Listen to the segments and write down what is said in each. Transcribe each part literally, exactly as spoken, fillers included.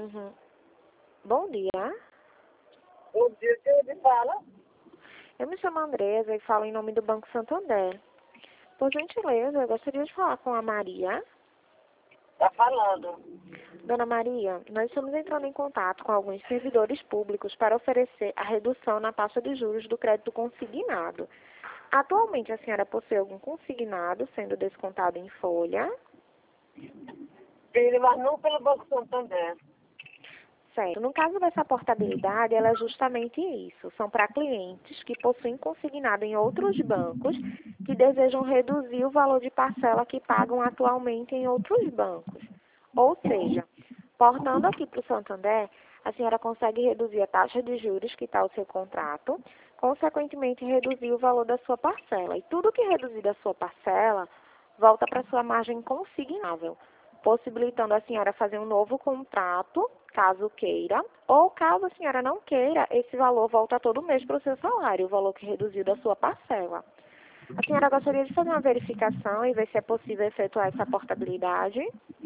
Uhum. Bom dia. Bom dia, quem me fala? Eu me chamo Andresa e falo em nome do Banco Santander. Por gentileza, eu gostaria de falar com a Maria. Tá falando. Dona Maria, nós estamos entrando em contato com alguns servidores públicos para oferecer a redução na taxa de juros do crédito consignado. Atualmente, a senhora possui algum consignado sendo descontado em folha? Ele mas não pelo Banco Santander. Certo. No caso dessa portabilidade, ela é justamente isso. São para clientes que possuem consignado em outros bancos que desejam reduzir o valor de parcela que pagam atualmente em outros bancos. Ou seja, portando aqui para o Santander, a senhora consegue reduzir a taxa de juros que está o seu contrato, consequentemente reduzir o valor da sua parcela. E tudo que reduzir da sua parcela volta para sua margem consignável, possibilitando a senhora fazer um novo contrato, caso queira, ou caso a senhora não queira, esse valor volta todo mês para o seu salário, o valor que reduziu da sua parcela. A senhora gostaria de fazer uma verificação e ver se é possível efetuar essa portabilidade?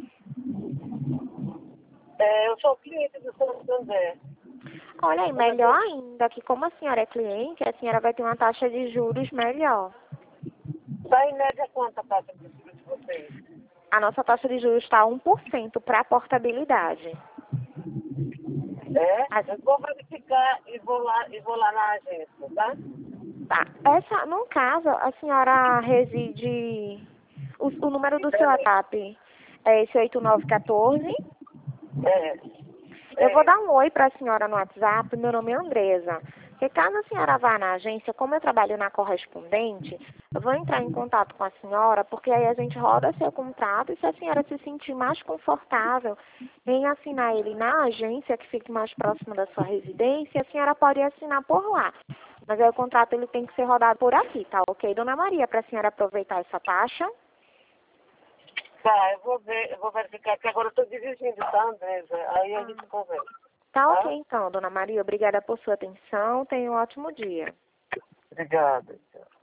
É, eu sou cliente do Santander. Olha aí, melhor ainda, que como a senhora é cliente, a senhora vai ter uma taxa de juros melhor. Tá em média quanto a taxa de juros de vocês? A nossa taxa de juros está um por cento para a portabilidade. É? A- Eu vou verificar e vou lá, e vou lá na agência, tá? Tá. Essa, no caso, a senhora reside... O, o número do seu Belém. WhatsApp é esse oito nove um quatro. É. Eu vou É. dar um oi para a senhora no WhatsApp, meu nome é Andresa. Porque caso a senhora vá na agência, como eu trabalho na correspondente, eu vou entrar em contato com a senhora, porque aí a gente roda seu contrato e se a senhora se sentir mais confortável em assinar ele na agência, que fique mais próximo da sua residência, a senhora pode assinar por lá. Mas aí o contrato ele tem que ser rodado por aqui, tá ok, dona Maria, para a senhora aproveitar essa taxa? Tá, eu vou ver, eu vou verificar, porque agora eu tô dirigindo, tá, Andresa? Aí a Ah, gente conversa, tá ok tá? então, dona Maria. Obrigada por sua atenção. Tenha um ótimo dia. Obrigada. Tchau.